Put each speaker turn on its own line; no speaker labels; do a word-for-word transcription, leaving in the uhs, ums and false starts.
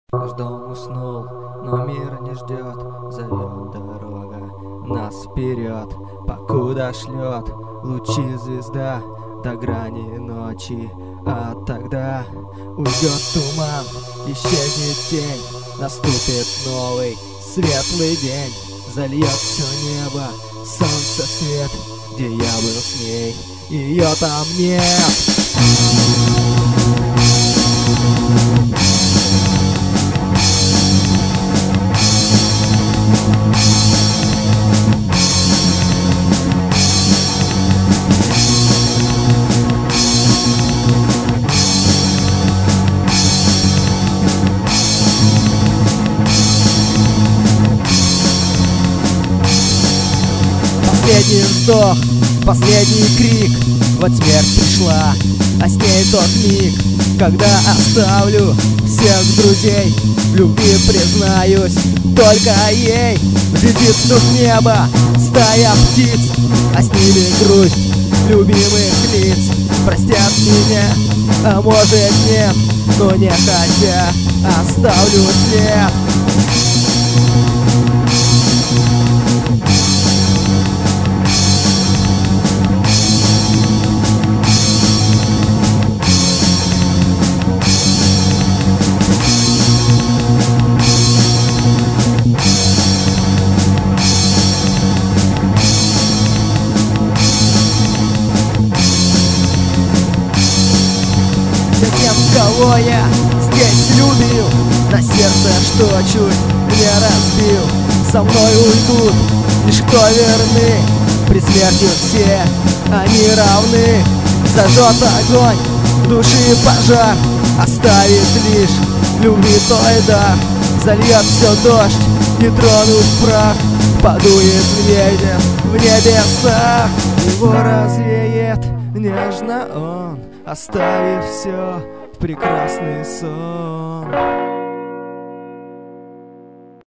Наш дом уснул, но мир не ждет. Зовет дорога нас вперед, покуда шлет лучи звезда до грани ночи. А тогда уйдет туман, исчезнет тень, наступит новый светлый день. Зальет все небо, солнце свет, где я был с ней, ее там нет. Последний вздох, последний крик, вот смерть пришла, а с ней тот миг, когда оставлю всех друзей, в любви признаюсь только ей. Летит вдруг небо стая птиц, а с ними грусть любимых лиц. Простят меня, а может нет, но не хотя оставлю след. Тем, кого я здесь любил, на сердце, что чуть не разбил. Со мной уйдут лишь кто верны, при смерти все они равны. Зажжет огонь души пожар, оставит лишь любви той дар. Зальет все дождь, не тронут прах, подует ветер в небесах. Его развеет нежно он, оставив все в прекрасный сон.